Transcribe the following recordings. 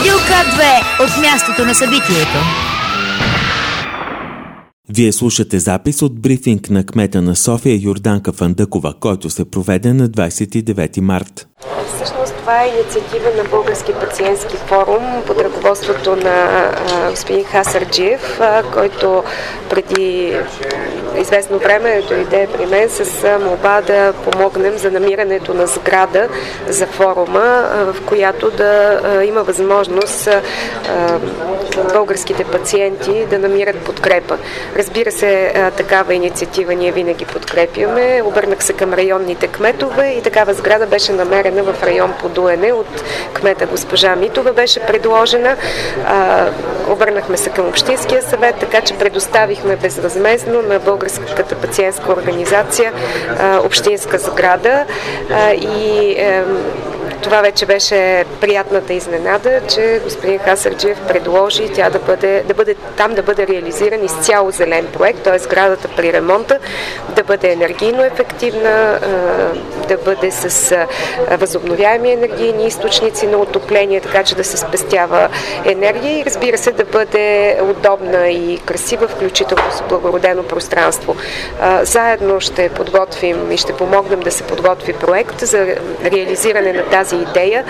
Радио К2 от мястото на събитието. Вие слушате запис от брифинг на кмета на София Йорданка Фандъкова, който се проведе на 29 март. Всъщност това е инициатива на Български пациентски форум под ръководството на господин Хасарджиев, който преди известно време дойде при мен с молба да помогнем за намирането на сграда за форума, в която да има възможност българските пациенти да намират подкрепа. Разбира се, такава инициатива ние винаги подкрепяме. Обърнах се към районните кметове и такава сграда беше намерена в район Подуене от кмета госпожа Митова беше предложена. Обърнахме се към Общинския съвет, така че предоставихме безвъзмездно на Българската пациентска организация общинска сграда и това вече беше приятната изненада, че господин Хасарджиев предложи тя да бъде реализиран изцяло зелен проект, т.е. сградата при ремонта да бъде енергийно ефективна, да бъде с възобновяеми енергийни източници на отопление, така че да се спестява енергия и разбира се да бъде удобна и красива, включително с благородено пространство. Заедно ще подготвим и ще помогнем да се подготви проект за реализиране на тази идея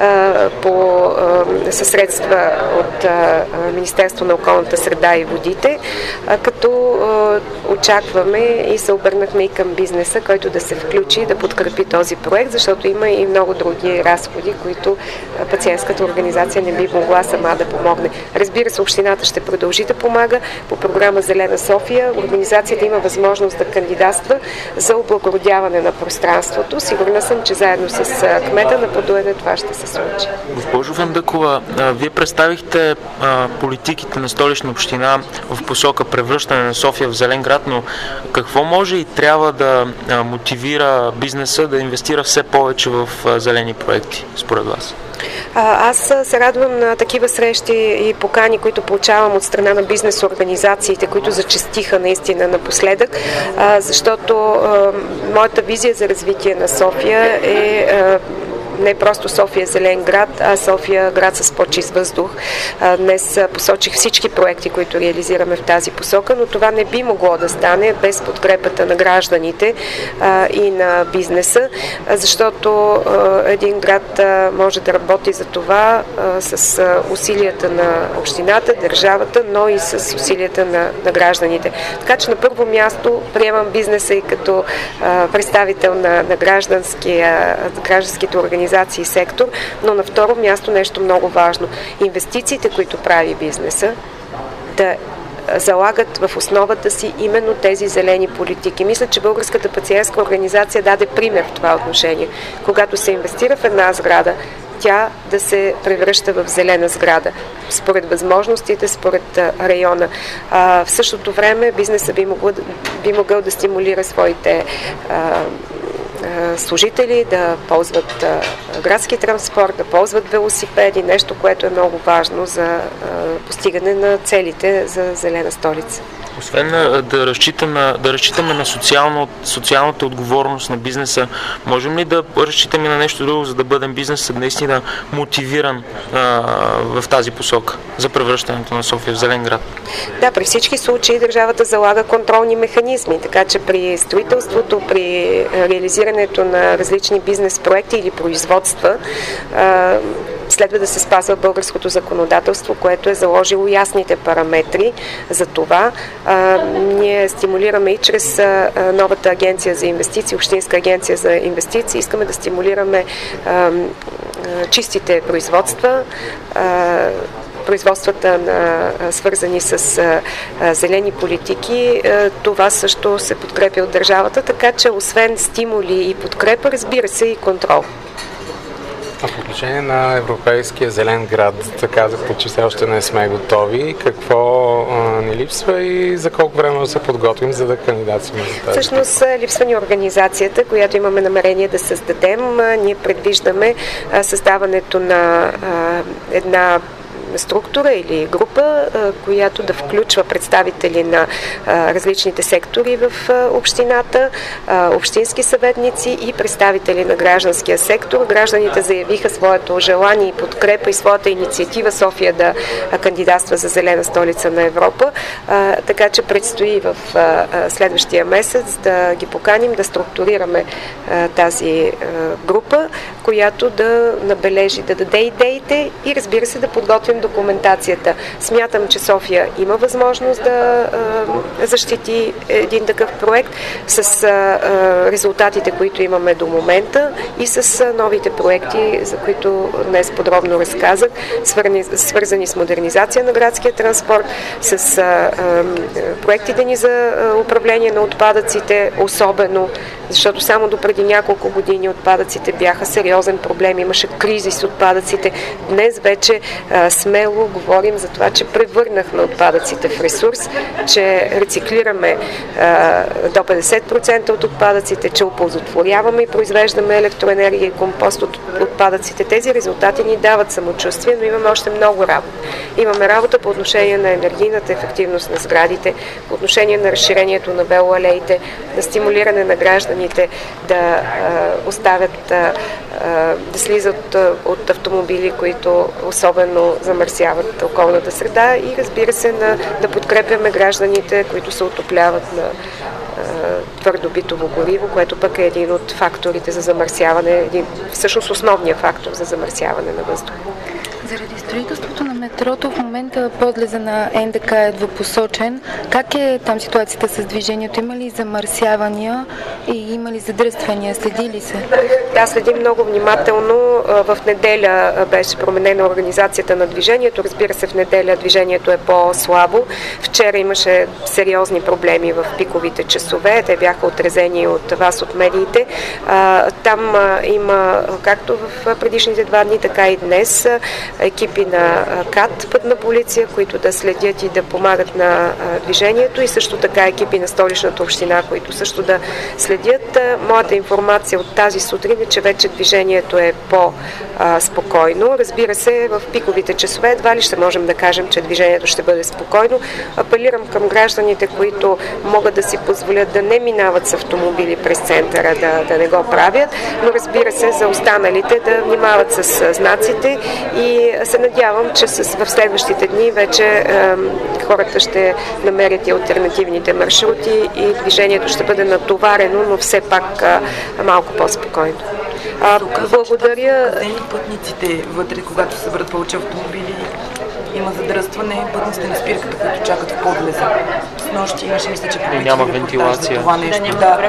със средства от Министерство на околната среда и водите, като очакваме и се обърнахме и към бизнеса, който да се включи, да подкрепи този проект, защото има и много други разходи, които пациентската организация не би могла сама да помогне. Разбира се, общината ще продължи да помага по програма Зелена София. Организацията има възможност да кандидатства за облагородяване на пространството. Сигурна съм, че заедно с кмета на Подуене това ще се случи. Госпожо Фандъкова, вие представихте политиките на Столична община в посока превръщане на София в зелен град, но какво може и трябва да мотивира бизнеса да инвестира все повече в зелени проекти, според вас? Аз се радвам на такива срещи и покани, които получавам от страна на бизнес организациите, които зачестиха наистина напоследък, защото моята визия за развитие на София е не просто София зелен град, а София град с по-чист въздух. Днес посочих всички проекти, които реализираме в тази посока, но това не би могло да стане без подкрепата на гражданите и на бизнеса, защото един град може да работи за това с усилията на общината, държавата, но и с усилията на гражданите. Така че на първо място приемам бизнеса и като представител на гражданските организации и сектор, но на второ място нещо много важно. Инвестициите, които прави бизнеса, да залагат в основата си именно тези зелени политики. Мисля, че Българската пациентска организация даде пример в това отношение. Когато се инвестира в една сграда, тя да се превръща в зелена сграда, според възможностите, според района. В същото време бизнесът би могъл да стимулира своите служители да ползват градски транспорт, да ползват велосипеди, нещо, което е много важно за постигане на целите за зелена столица. Освен да разчитаме на социалната отговорност на бизнеса, можем ли да разчитаме на нещо друго, за да бъдем бизнесът наистина мотивиран в тази посока за превръщането на София в зелен град? Да, при всички случаи държавата залага контролни механизми, така че при строителството, при реализирането на различни бизнес проекти или производства, следва да се спазва българското законодателство, което е заложило ясните параметри за това. Ние стимулираме и чрез новата агенция за инвестиции, Общинска агенция за инвестиции. Искаме да стимулираме чистите производства, производствата свързани с зелени политики. Това също се подкрепя от държавата, така че освен стимули и подкрепа, разбира се и контрол. А по отношение на Европейския зелен град, казахте, че все още не сме готови. Какво ни липсва и за колко време да се подготвим, за да кандидатстваме за тази? Всъщност липсва ни организацията, която имаме намерение да създадем. Ние предвиждаме създаването на една структура или група, която да включва представители на различните сектори в общината, общински съветници и представители на гражданския сектор. Гражданите заявиха своето желание и подкрепа и своята инициатива София да кандидатства за зелена столица на Европа, така че предстои в следващия месец да ги поканим, да структурираме тази група, която да набележи, да даде идеите и, разбира се, да подготвим документацията. Смятам, че София има възможност да защити един такъв проект с резултатите, които имаме до момента и с новите проекти, за които днес подробно разказах, свързани с модернизация на градския транспорт, с проектите ни за управление на отпадъците, особено, защото само допреди няколко години отпадъците бяха сериозен проблем, имаше кризи с отпадъците. Днес вече смело говорим за това, че превърнахме отпадъците в ресурс, че рециклираме до 50% от отпадъците, че оползотворяваме и произвеждаме електроенергия и компост от отпадъците. Тези резултати ни дават самочувствие, но имаме още много работа. Имаме работа по отношение на енергийната ефективност на сградите, по отношение на разширението на велоалеите, на стимулиране на гражданите да оставят да слизат от автомобили, които особено замърсяват околната среда и, разбира се, да подкрепяме гражданите, които се отопляват на твърдо битово гориво, което пък е един от факторите за замърсяване, всъщност основният фактор за замърсяване на въздуха. Заради строителството на метрото в момента подлеза на НДК е двупосочен. Как е там ситуацията с движението? Има ли замърсявания и има ли задръствания? Следи ли се? Да, следим много внимателно. В неделя беше променена организацията на движението. Разбира се, в неделя движението е по-слабо. Вчера имаше сериозни проблеми в пиковите часове. Те бяха отразени от вас, от медиите. Там има, както в предишните 2 дни, така и днес, екипи на КАТ, пътна полиция, които да следят и да помагат на движението, и също така екипи на Столичната община, които също да следят. Моята информация от тази сутрин е, че вече движението е по-спокойно. Разбира се, в пиковите часове едва ли ще можем да кажем, че движението ще бъде спокойно. Апелирам към гражданите, които могат да си позволят да не минават с автомобили през центъра, да не го правят, но разбира се, за останалите да внимават с знаците, и се надявам, че в следващите дни вече хората ще намерят и алтернативните маршрути и движението ще бъде натоварено, но все пак малко по-спокойно. Благодаря. Пътниците вътре, когато се съберат повече автомобили, има задръстване, пътниците на спирката, които чакат в подлеза. С нощи имаше, мисля, че няма вентилация. Това нещо.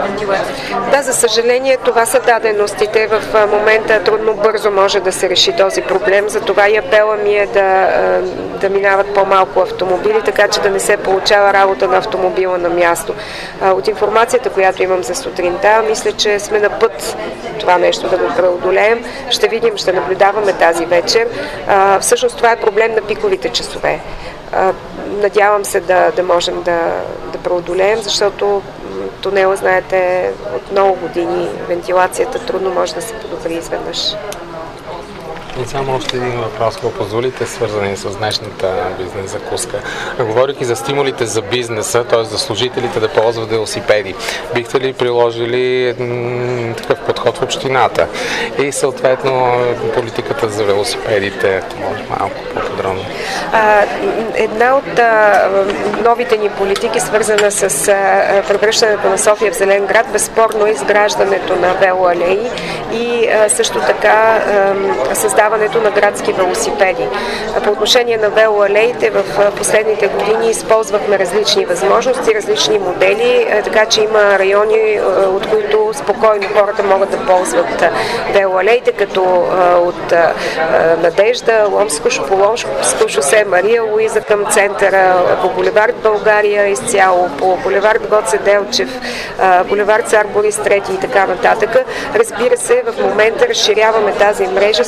Да, за съжаление, това са даденостите. В момента трудно бързо може да се реши този проблем. Затова и апела ми е да минават по-малко автомобили, така че да не се получава работа на автомобила на място. От информацията, която имам за сутринта, мисля, че сме на път това нещо да го преодолеем. Ще видим, ще наблюдаваме тази вечер. Всъщност това е проблем на пиковите часове. Надявам се да можем да преодолеем, защото тунела, знаете, от много години вентилацията трудно може да се подобри изведнъж. И само още един въпрос, ако позволите, свързани с днешната бизнес закуска. Говорейки за стимулите за бизнеса, т.е. за служителите да ползват велосипеди, бихте ли приложили такъв подход в общината? И съответно политиката за велосипедите, ако може малко по-подробно. Една от новите ни политики, свързана с превръщането на София в зелен град, безспорно е изграждането на велоалеи и също така създаването на градски велосипеди. По отношение на велоалеите, в последните години използвахме различни възможности, различни модели, така че има райони, от които спокойно хората могат да ползват велоалеите, като от Надежда, по Ломско шосе, Мария Луиза към центъра, по булевард България изцяло, по булевард Гоце Делчев, булевард Цар Борис III и така нататък. Разбира се, в момента разширяваме тази мрежа с нови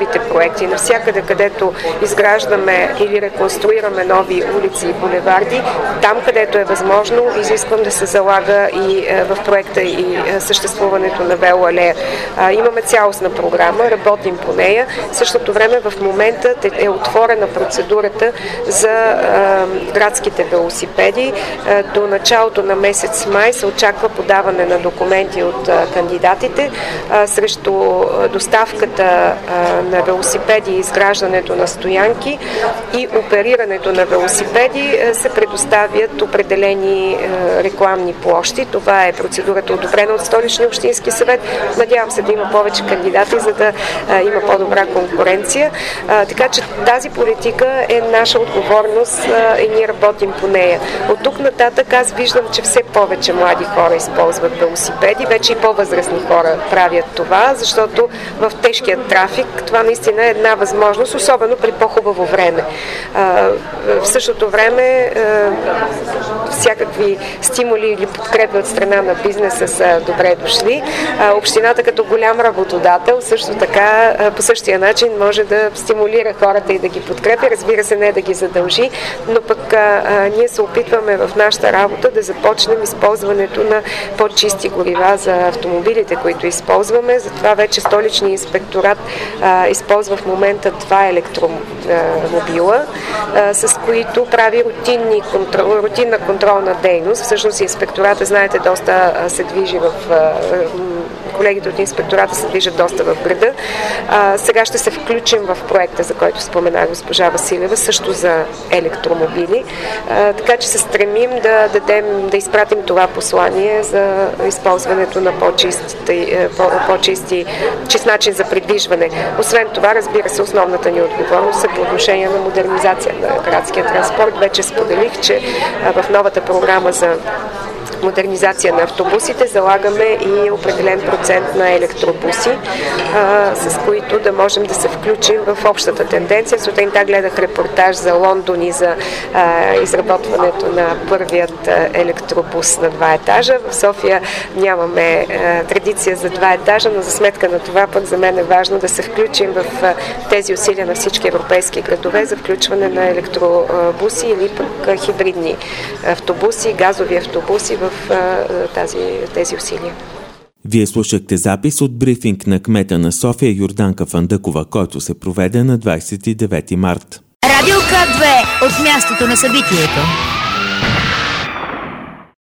новите проекти. Навсякъде, където изграждаме или реконструираме нови улици и булеварди, там, където е възможно, изисквам да се залага и в проекта и съществуването на велоалея. Имаме цялостна програма, работим по нея. В същото време в момента е отворена процедурата за градските велосипеди. До началото на месец май се очаква подаване на документи от кандидатите. Срещу доставката на велосипеди и изграждането на стоянки и оперирането на велосипеди се предоставят определени рекламни площи. Това е процедурата, одобрена от Столичния общински съвет. Надявам се да има повече кандидати, за да има по-добра конкуренция. Така че тази политика е наша отговорност и ние работим по нея. От тук нататък аз виждам, че все повече млади хора използват велосипеди, вече и по-възрастни хора правят това, защото в тежкия трафик това наистина е една възможност, особено при по-хубаво време. В същото време всякакви стимули или подкрепи от страна на бизнеса са добре дошли. Общината като голям работодател също така по същия начин може да стимулира хората и да ги подкрепи, разбира се, не да ги задължи, но пък ние се опитваме в нашата работа да започнем използването на по-чисти горива за автомобилите, които използваме. Затова вече Столичния инспекторат използва в момента 2 електромобила, с които прави рутинна контролна дейност. Всъщност инспектората, знаете, доста се движи колегите от инспектората се движат доста в града. Сега ще се включим в проекта, за който спомена госпожа Василева, също за електромобили. Така че се стремим да изпратим това послание за използването на чист начин за придвижване. Освен това, разбира се, основната ни отговорност е по отношение на модернизация на градския транспорт. Вече споделих, че в новата програма за модернизация на автобусите залагаме и определен процент на електробуси, с които да можем да се включим в общата тенденция. Сутринта гледах репортаж за Лондон и за изработването на първият електробус на 2 етажа. В София нямаме традиция за 2 етажа, но за сметка на това пък за мен е важно да се включим в тези усилия на всички европейски градове за включване на електробуси или пък хибридни автобуси, газови автобуси в тези усилия. Вие слушахте запис от брифинг на кмета на София Йорданка Фандъкова, който се проведе на 29 март. Радио К2 от мястото на събитието.